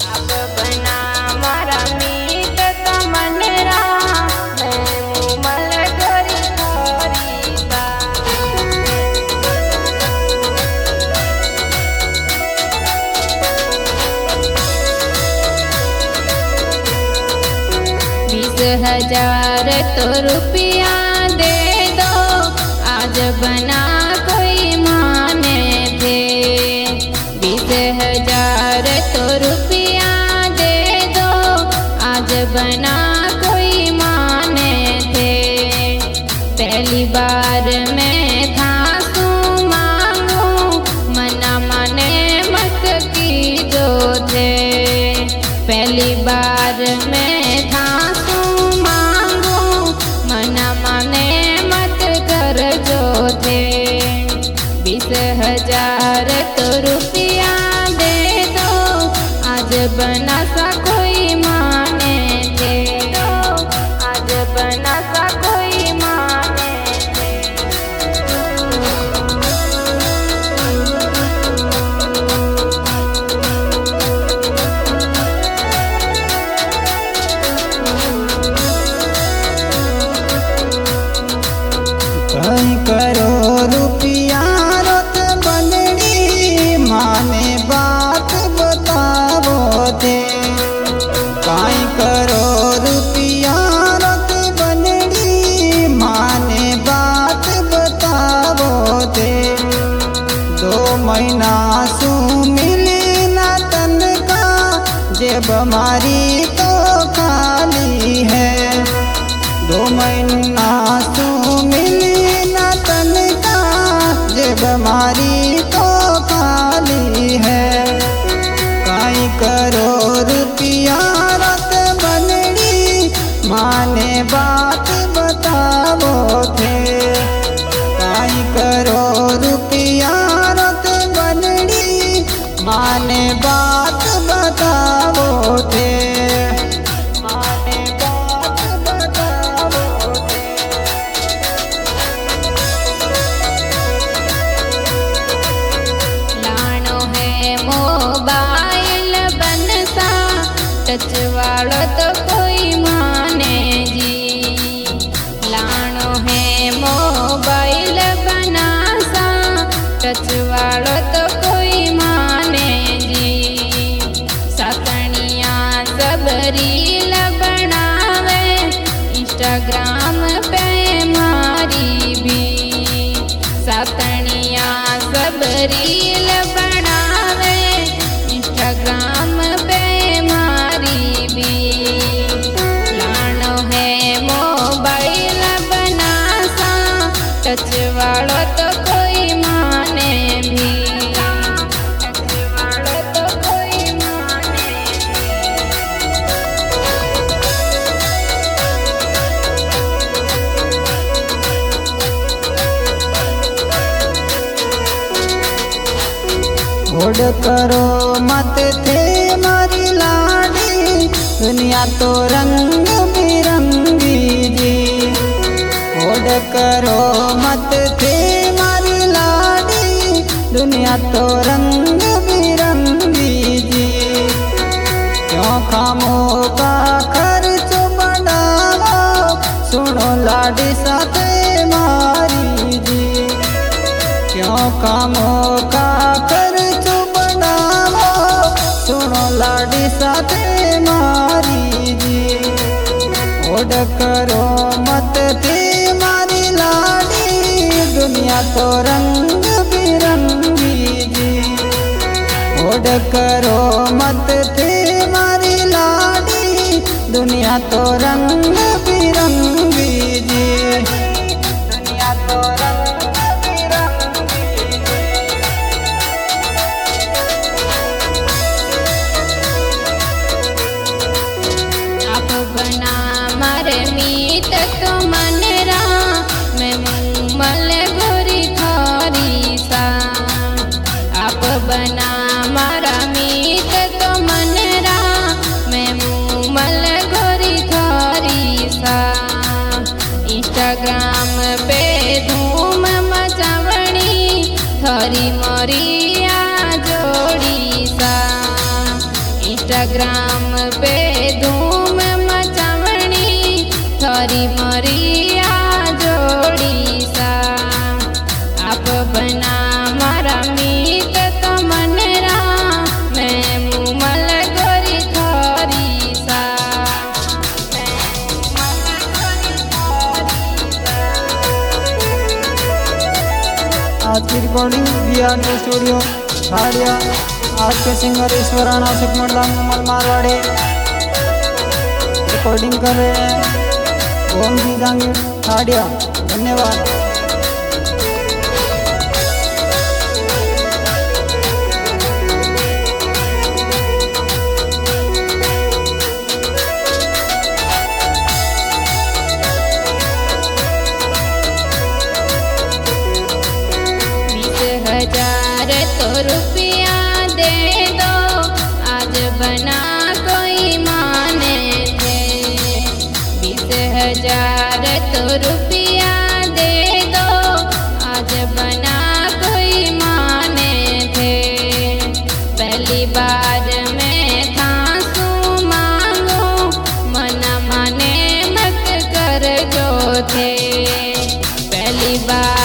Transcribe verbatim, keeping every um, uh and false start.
आप बना मारा मीत तो मनरा मैं मुमल गोरी थोरीसा। बीस हजार तो रुपया दे दो आज बना कोई माने थे। बीस हजार तो रुपया दे दो आज बना कोई माने थे। पहली बार मैं थासू मांगू मना माने मत की जो थे। पहली बार मैं थासू मांगू मना माने मत कर जो थे। बीस हजार तो रुपया दे दो आज बना सा कोई माने थे। आज बना सा कोई माने थे। कहीं करो रुपया रत बनड़ी माने बात बतावो दे। कहीं करो रुपया रत बनड़ी माने बात बतावो दे। दो महीना सू मिली न तन का जेब मारी तो खाली है। दो महीना सू मिली न तन का जेब मारी तो खाली है। काई करो रुपया रत बनड़ी माने बात बतावो थे। काई करो रुपया रत बनड़ी माने बात बतावो थे। माने बात बतावो थे। लानो है मोबाइल बनसा टच वालो तो कोई माने जी। लानो है मोबाइल बनासा टच वालो तो कोई माने जी। सातनिया सब रील बनावे इंस्टाग्राम पे मारी भी। सातनिया सब रील बनावे इंस्टाग्राम पे मारी भी। लानो है मोबाइल बनासा टच वालो तो कोई माने भी। टच वालो तो कोई माने होड़ करो मत थे मारी लाडी दुनिया तो रंग बिरंगी जी। होड़ करो मत थे मारी लाडी दुनिया तो रंग बिरंगी जी। क्यों खामो का खर्च बढ़ाओ सुनो लाडी साथे मारी जी। क्यों कामो का खर्च बढ़ाओ सुनो लाडी साथे मारी जी। ओड करो मत थे मारी लाडी दुनिया तो रंग बिरंगी जी। ओड करो मत थे मारी लाडी दुनिया तो रंग बिरंगी जी। दुनिया तो रंग बिरंगी जी। आप बना मारे मीत तो मनरा मैं मुमल गोरी थोरीसा। आप बना मारा मीत तो मनरा मैं मुमल गोरी थोरी। ग्राम पे धूम मचावणी थोरी मरिया जोड़ी सा आप बना मारा मीत तो मनरा मैं मुमल गोरी थोरी सा आज की रिकॉर्डिंग बिहार स्टूडियो खाड़िया। आज के सिंगर ईश्वराना सुखमंडला मुमल मारवाड़े रिकॉर्डिंग कर रहे हैं। ओम जी दांगी खाड़िया। धन्यवाद। हजार तो रुपया दे दो आज बना कोई माने थे। बीस हजार तो रुपया दे दो आज बना कोई माने थे। पहली बार मैं थांसू मांगू मना माने मत कर जो थे। पहली बार